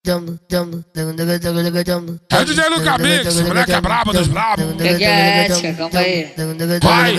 É o DJ Luca Mix, moleque é brabo dos brabos. Pegue a ética, calma aí. Vai!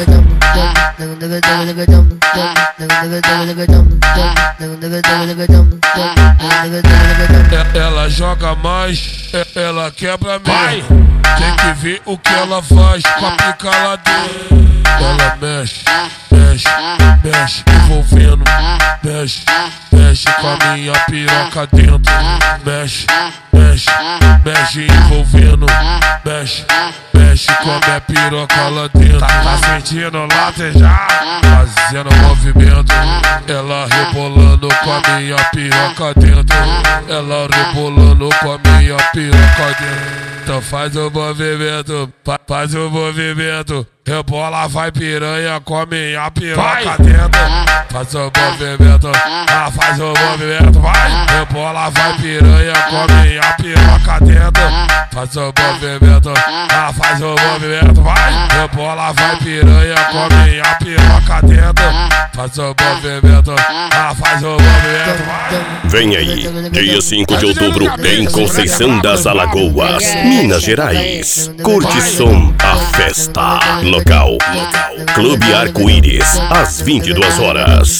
Ela joga mais, ela quebra mais. Tem que ver o que ela faz com a pica lá dentro. Ela mexe, mexe, mexe, envolvendo. Mexe, mexe com a minha piroca dentro. Mexe, mexe, mexe envolvendo. Mexe, mexe com a minha piroca lá dentro. Tá sentindo latejar, fazendo movimento. Ela rebolando com a minha piroca dentro. Ela rebolando com a minha piroca dentro. Então faz o movimento, faz o movimento. Rebola, vai piranha com a minha piroca dentro. Faz o movimento, faz o movimento, vai. Rebola, vai piranha com a minha piroca dentro. Faz o movimento, faz o movimento, vai. Rebola, vai piranha com a minha piroca dentro. Faz o movimento, faz o movimento, vai. Vem aí, dia 5 de outubro, em Conceição das Alagoas, Minas Gerais. Curte som, a festa. Local, Clube Arco-Íris, às 22 horas.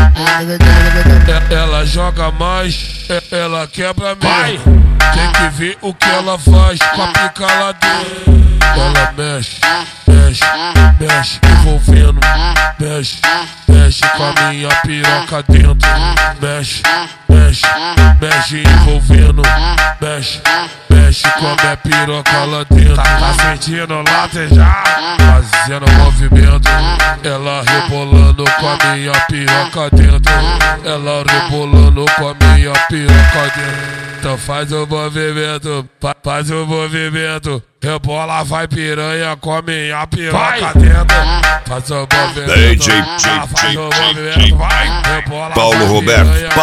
Ela joga mais, ela quebra mais. Tem que ver o que ela faz com a pica lá dentro. Ela mexe, mexe, mexe, envolvendo. Mexe, mexe com a minha piroca dentro. Mexe, mexe, mexe envolvendo. Mexe, mexe com a minha piroca lá dentro. Tá sentindo latejar, fazendo movimento. Ela rebolando com a minha piroca dentro. Ela rebolando com a minha piroca dentro. Então faz o movimento, faz o movimento. Rebola, vai piranha com a minha piroca dentro. Faz o movimento, DJ faz o movimento, vai. Rebola, Paulo Roberto,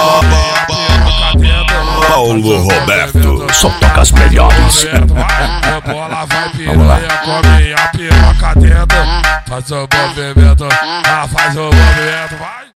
Paulo Roberto, só toca as melhores. Rebola, vai piranha com a minha piroca dentro. Faz o movimento, faz o movimento, vai.